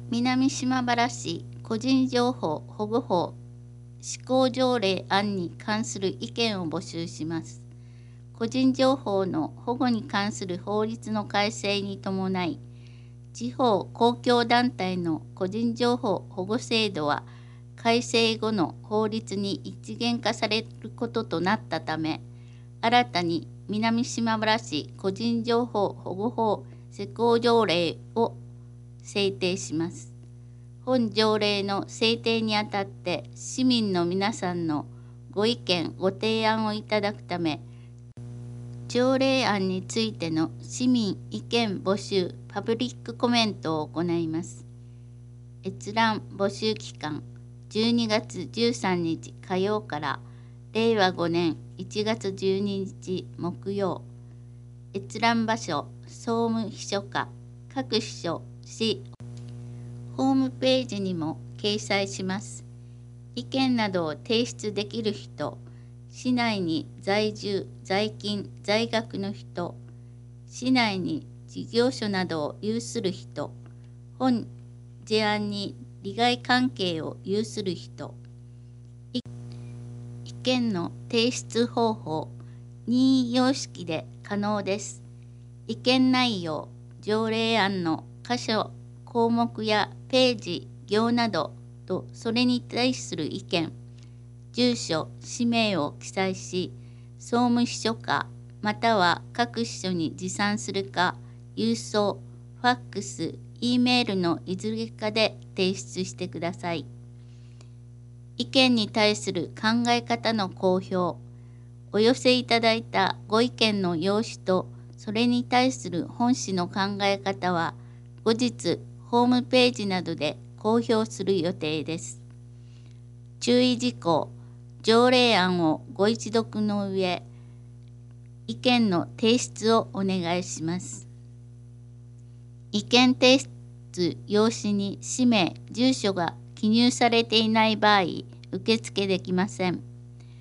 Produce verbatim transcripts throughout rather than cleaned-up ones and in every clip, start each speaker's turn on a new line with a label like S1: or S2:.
S1: 南島原市個人情報保護法施行条例案に関する意見を募集します。個人情報の保護に関する法律の改正に伴い、地方公共団体の個人情報保護制度は改正後の法律に一元化されることとなったため、新たに南島原市個人情報保護法施行条例を制定します。本条例の制定にあたって市民の皆さんのご意見ご提案をいただくため、条例案についての市民意見募集パブリックコメントを行います。閲覧募集期間じゅうにがつじゅうさんにち火曜かられいわごねんいちがつじゅうににち木曜。閲覧場所総務秘書課各秘書市ホームページにも掲載します。意見などを提出できる人、市内に在住、在勤、在学の人、市内に事業所などを有する人、本事案に利害関係を有する人、意見の提出方法、任意様式で可能です。意見内容、条例案の箇所、項目やページ、行などとそれに対する意見、住所、氏名を記載し、総務秘書課または各秘書に持参するか、郵送、ファックス、Eメールのいずれかで提出してください。意見に対する考え方の公表、お寄せいただいたご意見の用紙とそれに対する本紙の考え方は後日ホームページなどで公表する予定です。注意事項、条例案をご一読の上、意見の提出をお願いします。意見提出用紙に氏名、住所が記入されていない場合、受付できません。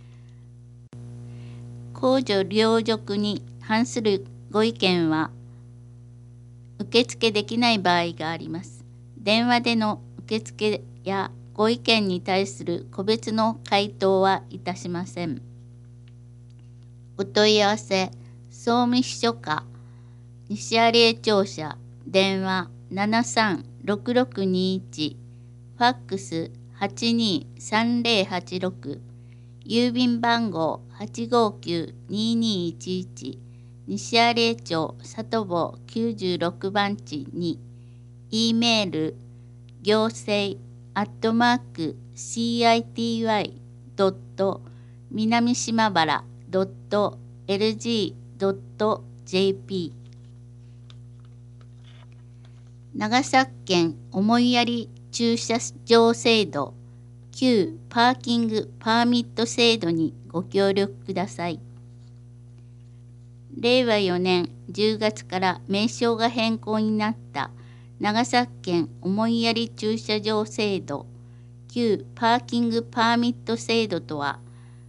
S1: 公序良俗に反するご意見は受付できない場合があります。電話での受付やご意見に対する個別の回答はいたしません。お問い合わせ、総務秘書課、西有江庁舎、電話ななさんろくろくにいち、ファックスはちにさんぜろはちろく、郵便番号はちごきゅうににいちいち、西有江町里坊きゅうじゅうろくばんちに、Eメール、行政アットマーク シーアイティーワイ ドット 南島原 ドット エルジー ドット ジェーピー 長崎県思いやり駐車場制度旧パーキングパーミット制度にご協力ください。れいわよねんじゅうがつから名称が変更になった長崎県思いやり駐車場制度旧パーキングパーミット制度とは、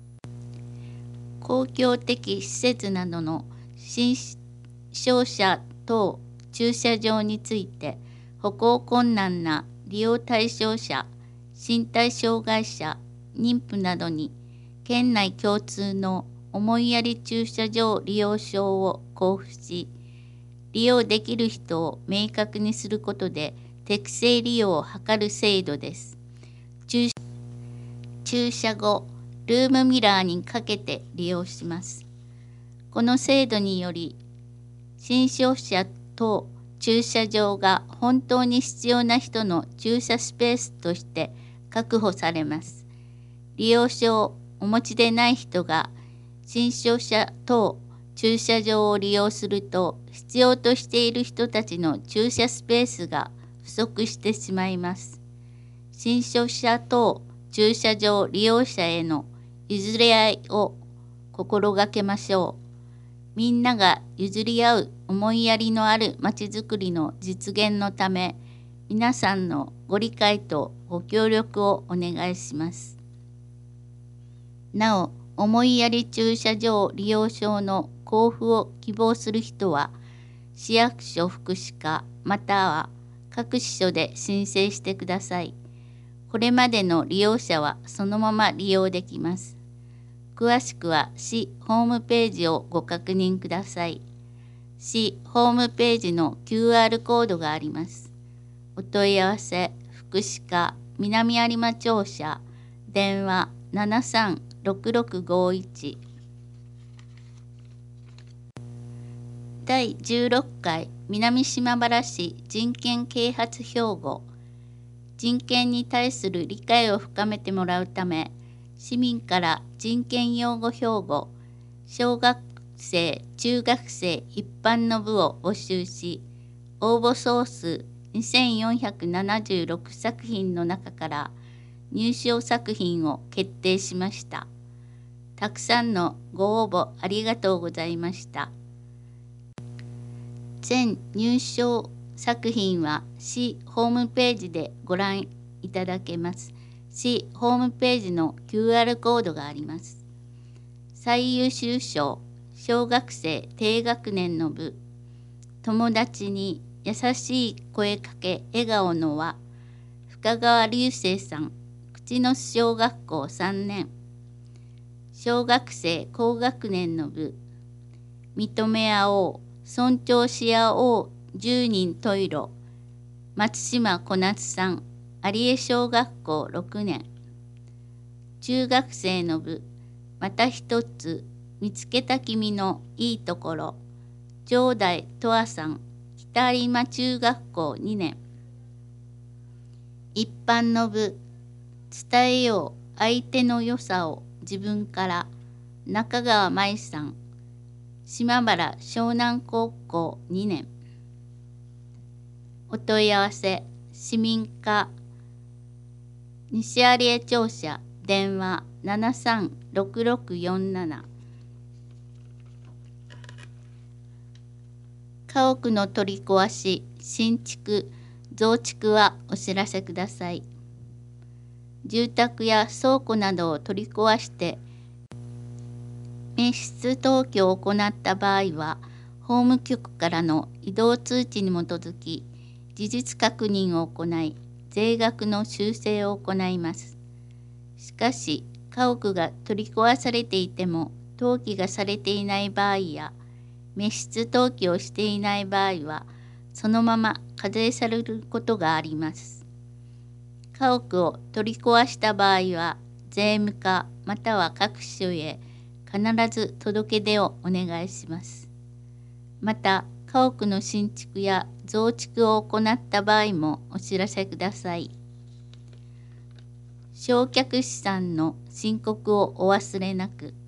S1: 公共的施設などの新商車等駐車場について歩行困難な利用対象者、身体障害者、妊婦などに県内共通の思いやり駐車場利用証を交付し、利用できる人を明確にすることで適正利用を図る制度です。駐、駐車後、ルームミラーにかけて利用します。この制度により、新商車等駐車場が本当に必要な人の駐車スペースとして確保されます。利用証をお持ちでない人が新商車等駐車場を利用すると、必要としている人たちの駐車スペースが不足してしまいます。新商車等駐車場利用者への譲り合いを心がけましょう。みんなが譲り合う思いやりのあるまちづくりの実現のため、皆さんのご理解とご協力をお願いします。なお、思いやり駐車場利用証の交付を希望する人は、市役所福祉課または各支所で申請してください。これまでの利用者はそのまま利用できます。詳しくは市ホームページをご確認ください。市ホームページの キューアール コードがあります。お問い合わせ、福祉課南有馬庁舎、電話ななさんろくろくごいち。だいじゅうろっかい南島原市人権啓発標語。人権に対する理解を深めてもらうため、市民から人権擁護標語、小学生・中学生一般の部を募集し、応募総数にせんよんひゃくななじゅうろくさく品の中から入賞作品を決定しました。たくさんのご応募ありがとうございました。全入賞作品は市ホームページでご覧いただけます。市ホームページの キューアール コードがあります。最優秀賞、小学生低学年の部、友達に優しい声かけ笑顔の輪、深川隆生さん、口の小学校さんねん。小学生高学年の部、認め合おう、尊重し合おうじゅうにん十色、松島小夏さん、有江小学校ろくねん。中学生の部、また一つ見つけた君のいいところ、城代とわさん、北有馬中学校にねん。一般の部、伝えよう相手の良さを自分から、中川舞さん、島原湘南高校にねん。お問い合わせ、市民課西有江庁舎、電話ななさんろくろくよんなな。家屋の取り壊し、新築、増築はお知らせください。住宅や倉庫などを取り壊して密室登記を行った場合は、法務局からの移動通知に基づき、事実確認を行い、税額の修正を行います。しかし、家屋が取り壊されていても、登記がされていない場合や、密室登記をしていない場合は、そのまま課税されることがあります。家屋を取り壊した場合は、税務課または各所へ必ず届け出をお願いします。また、家屋の新築や増築を行った場合もお知らせください。償却資産の申告をお忘れなく。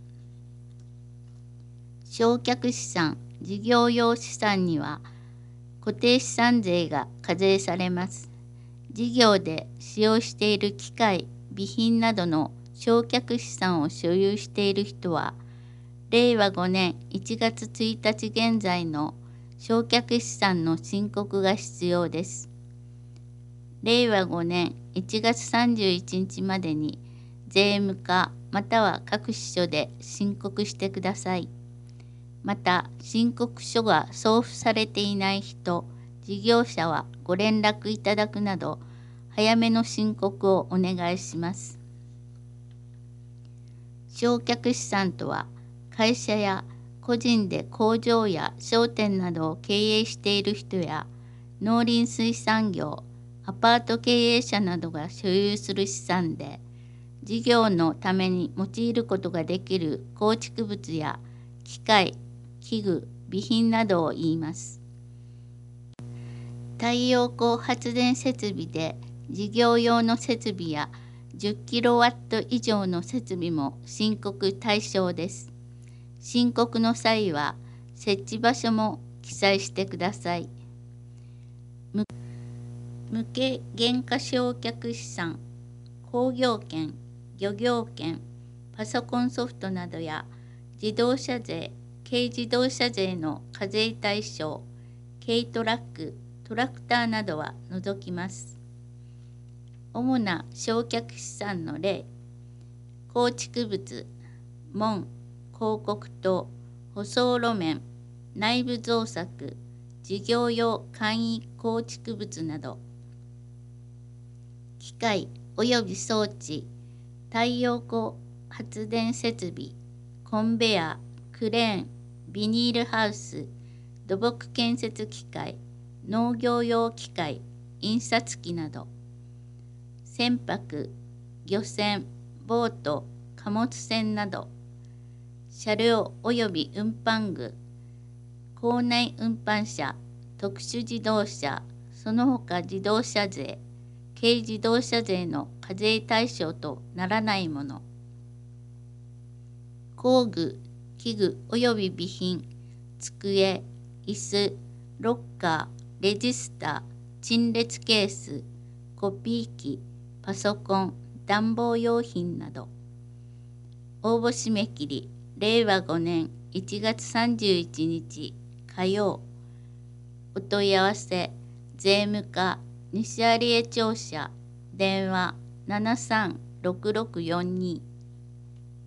S1: 償却資産、事業用資産には固定資産税が課税されます。事業で使用している機械、備品などの償却資産を所有している人は、れいわごねんいちがつついたち現在の償却資産の申告が必要です。れいわごねんいちがつさんじゅういちにちまでに税務課または各支所で申告してください。また、申告書が送付されていない人、事業者はご連絡いただくなど、早めの申告をお願いします。償却資産とは、会社や個人で工場や商店などを経営している人や、農林水産業、アパート経営者などが所有する資産で、事業のために用いることができる構築物や機械、器具、備品などを言います。太陽光発電設備で事業用の設備やじゅっキロワット以上の設備も申告対象です。申告の際は設置場所も記載してください。無形減価償却資産、工業権、漁業権、パソコンソフトなどや自動車税、軽自動車税の課税対象、軽トラック、トラクターなどは除きます。主な償却資産の例、構築物、門、広告塔、舗装路面、内部造作、事事業用簡易構築物など、機械及び装置、太陽光発電設備、コンベヤー、クレーン、ビニールハウス、土木建設機械、農業用機械、印刷機など、船舶、漁船、ボート、貨物船など、車両及び運搬具、構内運搬車、特殊自動車、その他自動車税、軽自動車税の課税対象とならないもの、工具、器具及び備品、机、椅子、ロッカー、レジスター、陳列ケース、コピー機、パソコン、暖房用品など。応募締め切り、れいわごねんいちがつさんじゅういちにち火曜。お問い合わせ、税務課、西有江庁舎、電話ななさんろくろくよんに。